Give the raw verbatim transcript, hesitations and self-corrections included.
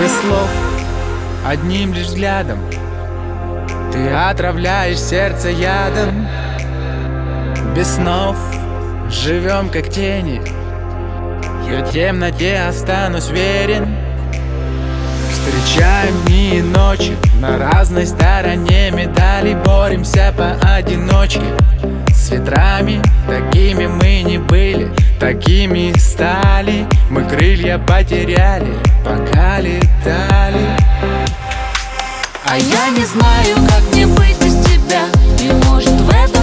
без слов, одним лишь взглядом ты отравляешь сердце ядом. Без снов живем как тени, я в темноте останусь верен. Встречаем дни и ночи на разной стороне медали, боремся поодиночке с ветрами. Такими мы не были, такими стали. Мы крылья потеряли, пока летали. А я не знаю, как мне быть без тебя. И может в этом